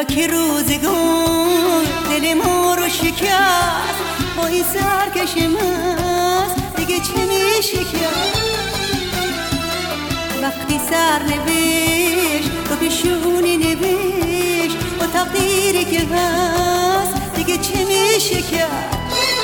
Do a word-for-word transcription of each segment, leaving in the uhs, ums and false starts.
حالا که روزگار دل ما رو شکست، با این سرکش مست دیگه چه میشه کرد؟ وقتی سر نوشت رو پیشونی نوشت، با تقدیری که هست دیگه چه میشه کرد؟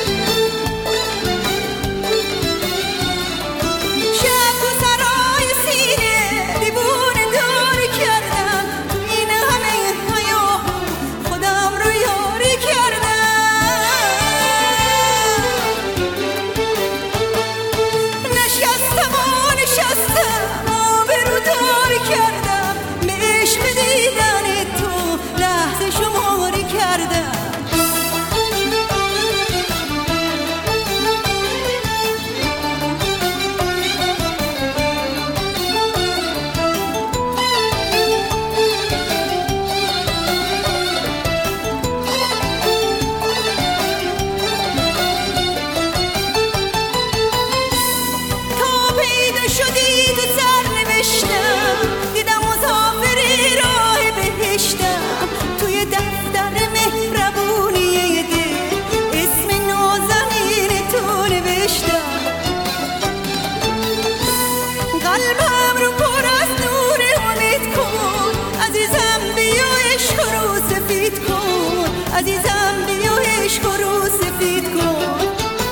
عزیزم بیا عشق رو سفید کن.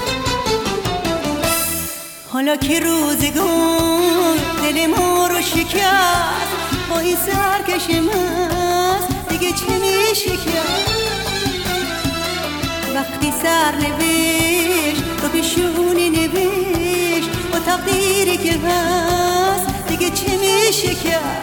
حالا که روزگار دل ما رو شکست، با این سرکش مست دیگه چه میشه کرد؟ وقتی سر نوشت رو پیشونی نوشت، با تقدیری که هست دیگه چه میشه کرد؟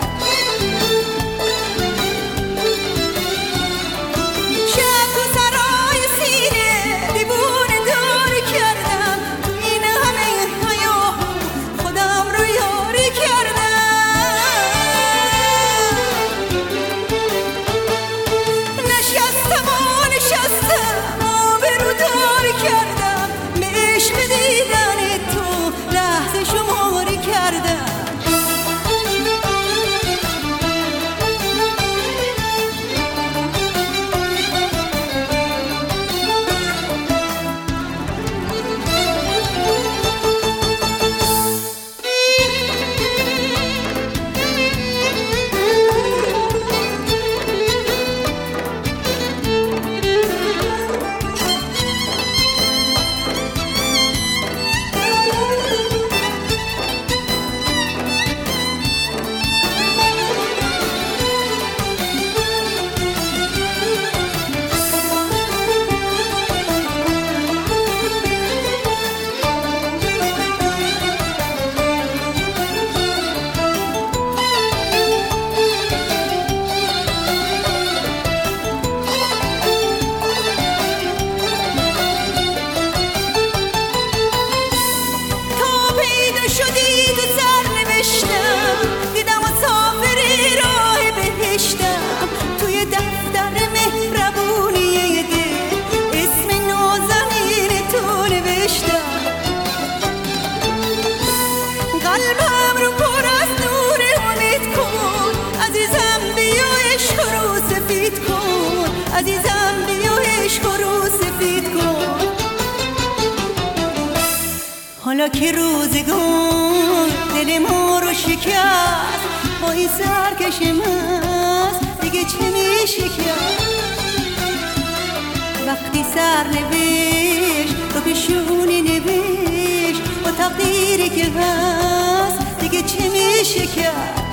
عزیزم بیا عشق رو سفید کن. حالا که روزگار دل ما رو شکست، با این سرکش مست دیگه چه میشه کرد؟ وقتی سر نوشت رو پیشونی نوشت، با تقدیری که هست دیگه چه میشه کرد؟